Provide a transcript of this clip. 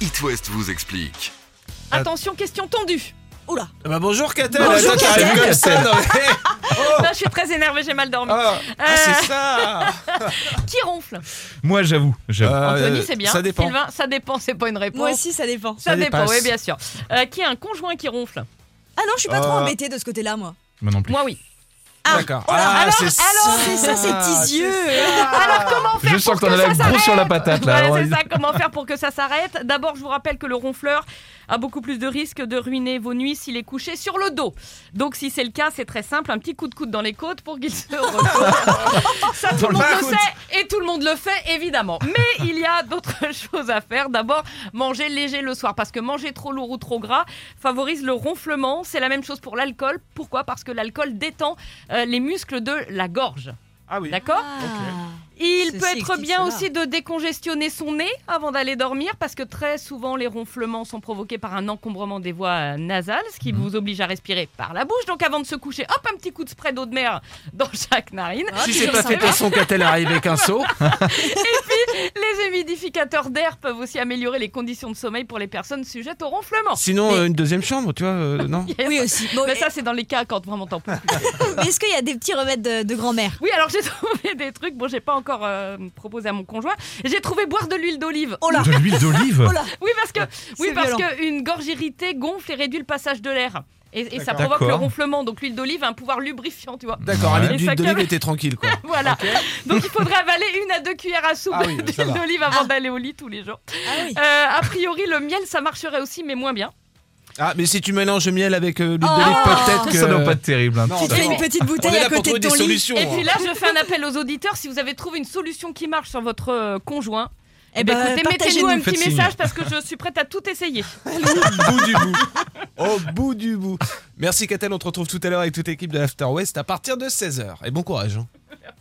It West vous explique. Attention, question tendue. Oula. Bah bonjour Catel. Bonjour, Attends, Catel. comme ça, non, mais... Là, je suis très énervée, j'ai mal dormi. c'est ça. Qui ronfle? Moi, j'avoue. Anthony, c'est bien. Ça dépend. Sylvain, ça dépend, c'est pas une réponse. Moi aussi, ça dépend. Ça dépend, dépasse. oui, bien sûr. Qui a un conjoint qui ronfle? Ah non, je suis pas trop embêtée de ce côté-là, moi. Moi non plus. Moi, oui. D'accord. alors, c'est ça. C'est ça, ces petits yeux. Alors, comment faire Je sens pour que t'en as ça la s'arrête? grosse sur la patate, là. Ouais, c'est ça, comment faire pour que ça s'arrête? D'abord, je vous rappelle que le ronfleur a beaucoup plus de risques de ruiner vos nuits s'il est couché sur le dos. Donc, si c'est le cas, c'est très simple, un petit coup de coude dans les côtes pour qu'il se repose. Ça, tout le monde le sait et tout le monde le fait, évidemment. Mais il y a d'autres choses à faire. D'abord, manger léger le soir, parce que manger trop lourd ou trop gras favorise le ronflement. C'est la même chose pour l'alcool. Pourquoi? Parce que l'alcool détend les muscles de la gorge. Ah oui. D'accord? Il Ceci peut être explique bien cela. aussi de décongestionner son nez avant d'aller dormir, parce que très souvent les ronflements sont provoqués par un encombrement des voies nasales, ce qui vous oblige à respirer par la bouche. Donc avant de se coucher, hop, un petit coup de spray d'eau de mer dans chaque narine. Si c'est pas fait façon Catel arrive avec un seau. Les humidificateurs d'air peuvent aussi améliorer les conditions de sommeil pour les personnes sujettes au ronflement. Sinon une deuxième chambre, tu vois, non. Yes. Oui, aussi. Bon, Mais ça, c'est dans les cas quand vraiment t'en peux plus. mais est-ce qu'il y a des petits remèdes de grand-mère? Oui, alors j'ai trouvé des trucs. Bon, j'ai pas encore proposé à mon conjoint. J'ai trouvé boire de l'huile d'olive. Oh là. De l'huile d'olive. Oh là. Oui, parce C'est violent. qu'une gorge irritée gonfle et réduit le passage de l'air. Et ça D'accord. provoque le ronflement. Donc l'huile d'olive a un pouvoir lubrifiant, tu vois. D'accord, Ouais. à Et l'huile ça d'olive calme. était tranquille quoi. Voilà. Donc il faudrait avaler 1 à 2 cuillères à soupe Ah oui, ça d'huile va. d'olive avant d'aller au lit tous les jours. Ah oui. A priori, le miel, ça marcherait aussi, mais moins bien. Ah mais si tu mélanges le miel avec l'huile Oh. d'olive, peut-être que Ça doit pas être terrible. Hein. Non, Tu te fais une petite On bouteille est à là pour côté trouver de des ton lit. solutions. Et puis là, je fais un appel aux auditeurs. Si vous avez trouvé une solution qui marche sur votre conjoint, Eh ben, écoutez, mettez-nous un partagez-nous. petit Faites signe. message parce que je suis prête à tout essayer. Au bout du bout. Au bout du bout. Merci Catel, on te retrouve tout à l'heure avec toute l'équipe de l'After West à partir de 16h. Et bon courage.